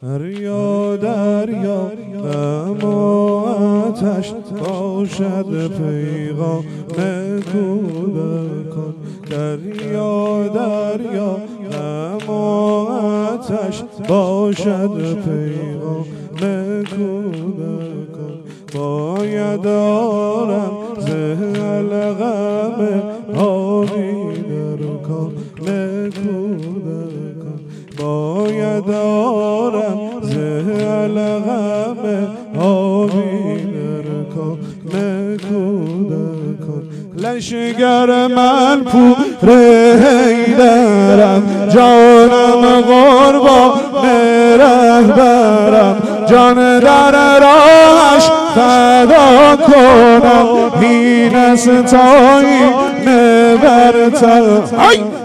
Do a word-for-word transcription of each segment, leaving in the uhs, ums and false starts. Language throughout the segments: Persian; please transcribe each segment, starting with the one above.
دریا دریا غم و آتش باشد پیغام کودکان. دریا دریا غم و آتش باشد پیغام کودکان. باید آرم زهل غم آبی در کام کودکان. باید آرم زهل غم آبی در کام کودکان. لشگر من پور حیدرم، جانم قربان رهبرم، جان در راهش فدا کنم، این استایی نبرتم.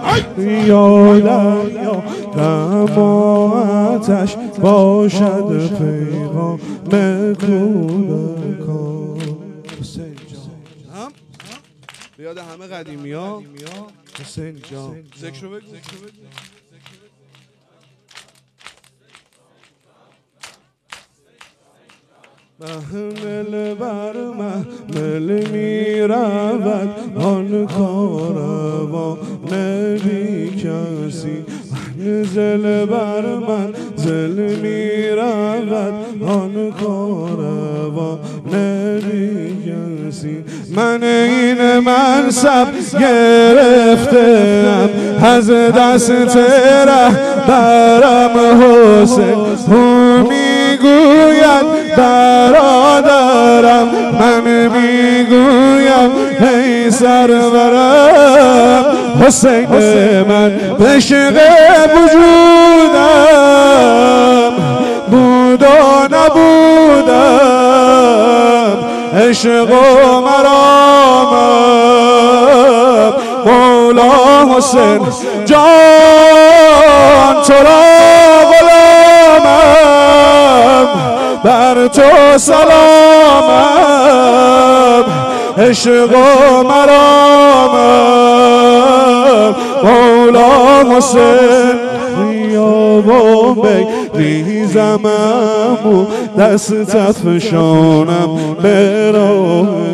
یادم یا غم و آتش باشد پیغام کودکان. بیاد همه قدیمی ها حسین جان ذکر رو بگو. محمل بر محمل می رود آن کاروان بی کسی، منزل بر منزل می رود آن کاروان بی کسی. من این منصب گرفتم از دست رهبرم حسین، او میگوید برادرم، من میگویم ای سرورم. حسین من عشق وجودم بود و نبودم، عشق و مرامم مولا حسین جان تو را غلامم، بر تو سلامم، عشق و مرامم مولا حسین. خیابان بگریزم و دستت فشانم به راه